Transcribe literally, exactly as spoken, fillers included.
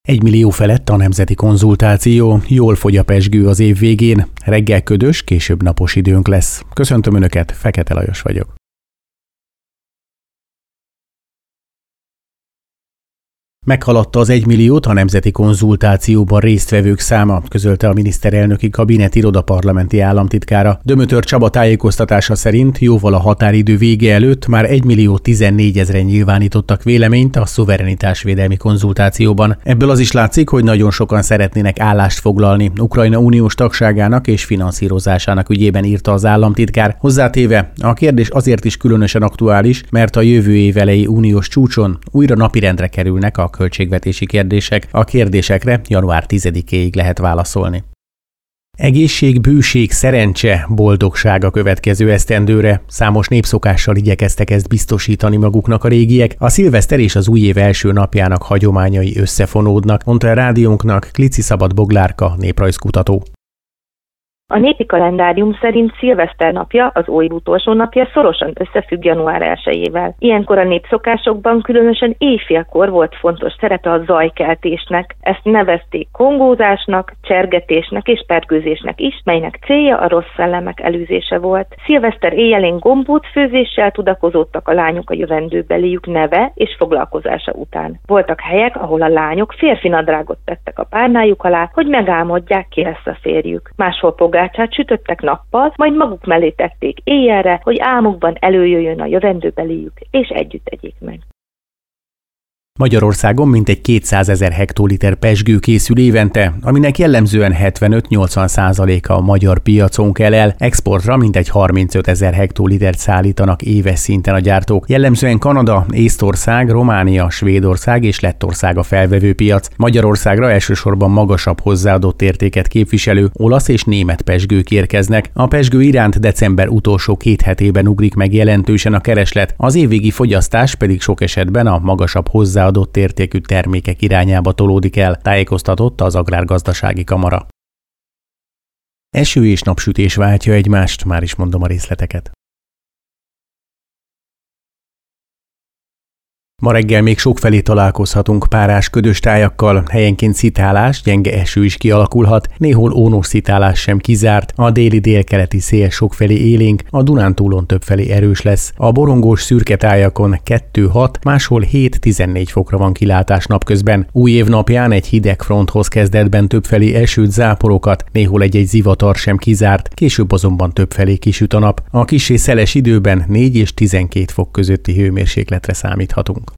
Egy millió felett a nemzeti konzultáció, jól fogy a pezsgő az év végén, reggel ködös, később napos időnk lesz. Köszöntöm Önöket, Fekete Lajos vagyok. Meghaladta az egymilliót a nemzeti konzultációban résztvevők száma, közölte a miniszterelnöki kabinet irodaparlamenti államtitkára. Dömötör Csaba tájékoztatása szerint jóval a határidő vége előtt már egymillió tizennégyezren nyilvánítottak véleményt a szuverenitásvédelmi konzultációban. Ebből az is látszik, hogy nagyon sokan szeretnének állást foglalni Ukrajna uniós tagságának és finanszírozásának ügyében, írta az államtitkár. Hozzátéve, a kérdés azért is különösen aktuális, mert a jövő év elejé uniós csúcson újra napirendre kerülnek a költségvetési kérdések. A kérdésekre január tizedikéig lehet válaszolni. Egészség, bőség, szerencse, boldogság a következő esztendőre. Számos népszokással igyekeztek ezt biztosítani maguknak a régiek. A szilveszter és az új év első napjának hagyományai összefonódnak, mondta a rádiónknak Klici Szabad Boglárka, néprajzkutató. A népi kalendárium szerint szilveszter napja, az új év utolsó napja szorosan összefügg január elsejével. Ilyenkor a népszokásokban különösen éjfélkor volt fontos szerepe a zajkeltésnek. Ezt nevezték kongózásnak, csergetésnek és pergőzésnek is, melynek célja a rossz szellemek elűzése volt. Szilveszter éjjelén gombóc főzéssel tudakozódtak a lányok a jövendőbeliük neve és foglalkozása után. Voltak helyek, ahol a lányok férfi nadrágot tettek a párnájuk alá, hogy megálmodják, ki lesz a férjük. Máshol pogácsát sütöttek nappal, majd maguk mellé tették éjjelre, hogy álmukban előjöjjön a jövendőbeliük, és együtt egyék meg. Magyarországon mintegy kétszázezer hektoliter pezsgő készül évente, aminek jellemzően hetvenöt-nyolcvan százaléka a magyar piacon kell el, exportra mintegy harmincötezer hektolitert szállítanak éves szinten a gyártók. Jellemzően Kanada, Észtország, Románia, Svédország és Lettország a felvevő piac. Magyarországra elsősorban magasabb hozzáadott értéket képviselő olasz és német pezsgők érkeznek. A pezsgő iránt december utolsó két hetében ugrik meg jelentősen a kereslet, az évvégi fogyasztás pedig sok esetben a magasabb hozzáadott adott értékű termékek irányába tolódik el, tájékoztatott az Agrárgazdasági Kamara. Eső és napsütés váltja egymást, már is mondom a részleteket. Ma reggel még sokfelé találkozhatunk párás ködös tájakkal, helyenként szitálás, gyenge eső is kialakulhat, néhol ónos szitálás sem kizárt, a déli délkeleti szél sokfelé élénk, a Dunántúlon többfelé erős lesz. A borongós szürke tájakon kettő-hat, máshol hét-tizennégy fokra van kilátás napközben. Új év napján egy hideg fronthoz kezdetben többfelé esőt, záporokat, néhol egy-egy zivatar sem kizárt, később azonban többfelé kisüt a nap. A kissé szeles időben négy és tizenkét fok közötti hőmérsékletre számíthatunk.